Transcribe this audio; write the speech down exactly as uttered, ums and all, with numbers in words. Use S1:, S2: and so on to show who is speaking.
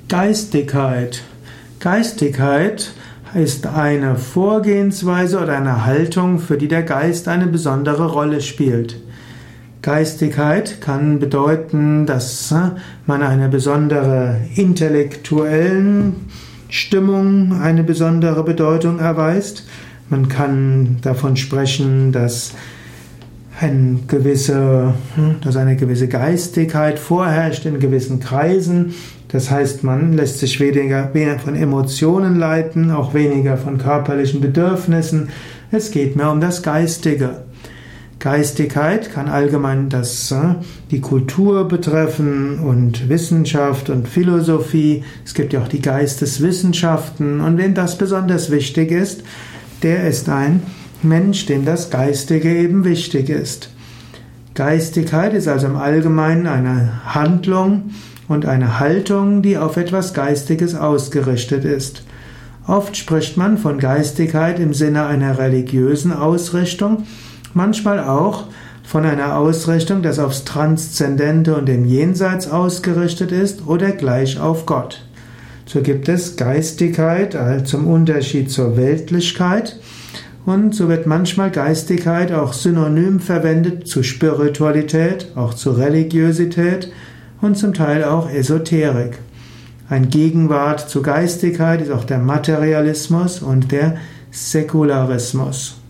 S1: Geistigkeit. Geistigkeit ist eine Vorgehensweise oder eine Haltung, für die der Geist eine besondere Rolle spielt. Geistigkeit kann bedeuten, dass man einer besondere intellektuellen Stimmung eine besondere Bedeutung erweist. Man kann davon sprechen, dass eine gewisse, dass eine gewisse Geistigkeit vorherrscht in gewissen Kreisen. Das heißt, man lässt sich weniger, weniger von Emotionen leiten, auch weniger von körperlichen Bedürfnissen. Es geht mehr um das Geistige. Geistigkeit kann allgemein das, die Kultur betreffen und Wissenschaft und Philosophie. Es gibt ja auch die Geisteswissenschaften. Und wem das besonders wichtig ist, der ist ein Mensch, dem das Geistige eben wichtig ist. Geistigkeit ist also im Allgemeinen eine Handlung und eine Haltung, die auf etwas Geistiges ausgerichtet ist. Oft spricht man von Geistigkeit im Sinne einer religiösen Ausrichtung, manchmal auch von einer Ausrichtung, das aufs Transzendente und dem Jenseits ausgerichtet ist oder gleich auf Gott. So gibt es Geistigkeit zum Unterschied zur Weltlichkeit. Und so wird manchmal Geistigkeit auch synonym verwendet zu Spiritualität, auch zu Religiosität und zum Teil auch Esoterik. Ein Gegenwart zu Geistigkeit ist auch der Materialismus und der Säkularismus.